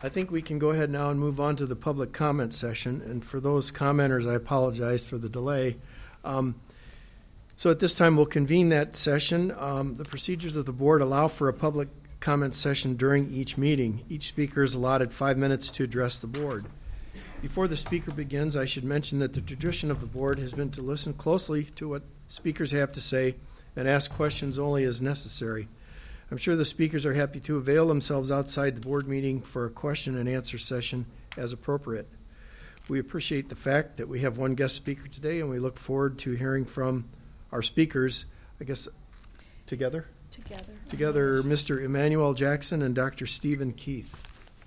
I think we can go ahead now and move on to the public comment session. And for those commenters, I apologize for the delay. So at this time, we'll convene that session. The procedures of the board allow for a public comment session during each meeting. Each speaker is allotted 5 minutes to address the board. Before the speaker begins, I should mention that the tradition of the board has been to listen closely to what speakers have to say and ask questions only as necessary. I'm sure the speakers are happy to avail themselves outside the board meeting for a question and answer session as appropriate. We appreciate the fact that we have one guest speaker today, and we look forward to hearing from our speakers, I guess, together, Mr. Emmanuel Jackson and Dr. Stephen Keith.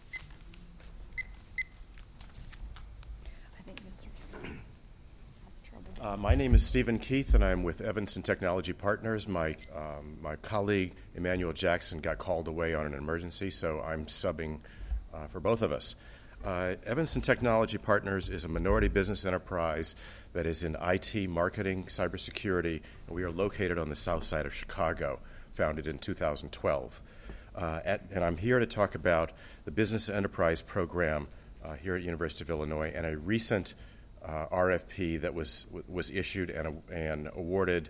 My name is Stephen Keith, and I'm with Evanston Technology Partners. My colleague, Emmanuel Jackson, got called away on an emergency, so I'm subbing for both of us. Evanston Technology Partners is a minority business enterprise that is in IT, marketing, cybersecurity, and we are located on the south side of Chicago, founded in 2012. And I'm here to talk about the Business Enterprise Program here at University of Illinois and a recent RFP that was issued and awarded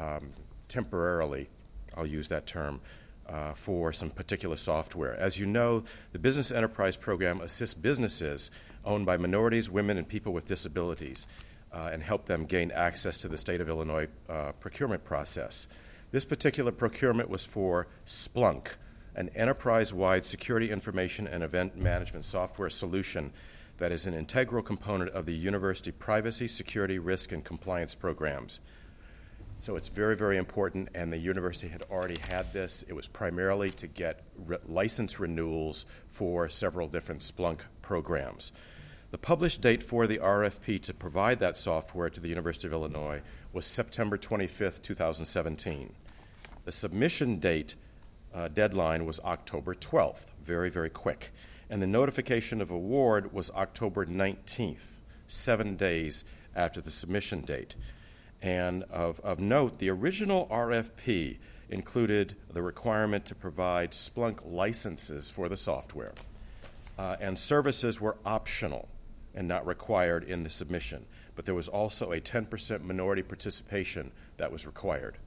temporarily, I'll use that term, for some particular software. As you know, the Business Enterprise Program assists businesses owned by minorities, women, and people with disabilities and help them gain access to the state of Illinois procurement process. This particular procurement was for Splunk, an enterprise-wide security information and event management software solution that is an integral component of the university privacy, security, risk, and compliance programs. So it's very, very important, and the university had already had this. It was primarily to get license renewals for several different Splunk programs. The published date for the RFP to provide that software to the University of Illinois was September 25th, 2017. The submission date deadline was October 12th, very, very quick. And the notification of award was October 19th, 7 days after the submission date. And of note, the original RFP included the requirement to provide Splunk licenses for the software, and services were optional and not required in the submission. But there was also a 10% minority participation that was required.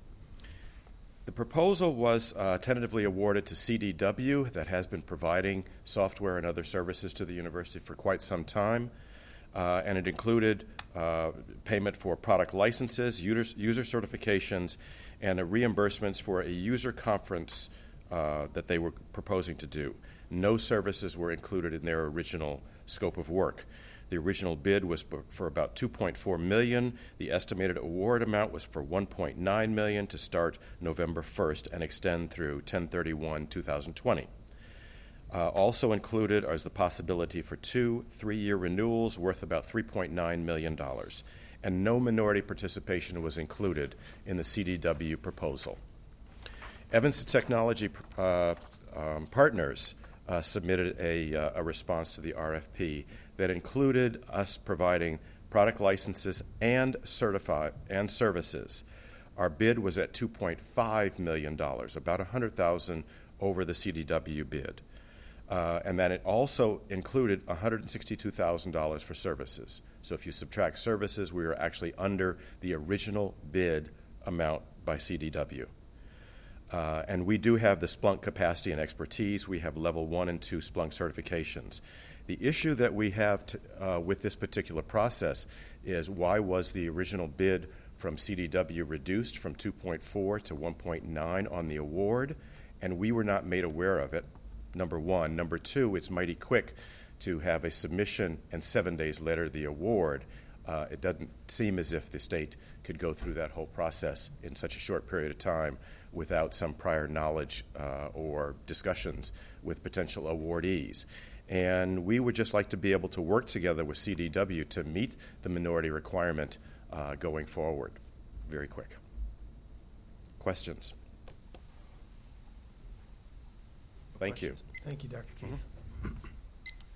The proposal was tentatively awarded to CDW, that has been providing software and other services to the university for quite some time, and it included payment for product licenses, user certifications, and reimbursements for a user conference that they were proposing to do. No services were included in their original scope of work. The original bid was for about $2.4 million. The estimated award amount was for $1.9 million to start November 1st and extend through 10/31/2020. Also included is the possibility for 2 3-year renewals worth about $3.9 million. And no minority participation was included in the CDW proposal. Evanston Technology Partners submitted a response to the RFP that included us providing product licenses and services. Our bid was at $2.5 million, about $100,000 over the CDW bid. And then it also included $162,000 for services. So if you subtract services, we were actually under the original bid amount by CDW. And we do have the Splunk capacity and expertise. We have level 1 and 2 Splunk certifications. The issue that we have with this particular process is why was the original bid from CDW reduced from 2.4 to 1.9 on the award, and we were not made aware of it, number one. Number two, it's mighty quick to have a submission and 7 days later the award. It doesn't seem as if the state could go through that whole process in such a short period of time without some prior knowledge or discussions with potential awardees. And we would just like to be able to work together with CDW to meet the minority requirement going forward. Very quick. Questions? Thank you. Thank you, Dr. Keith.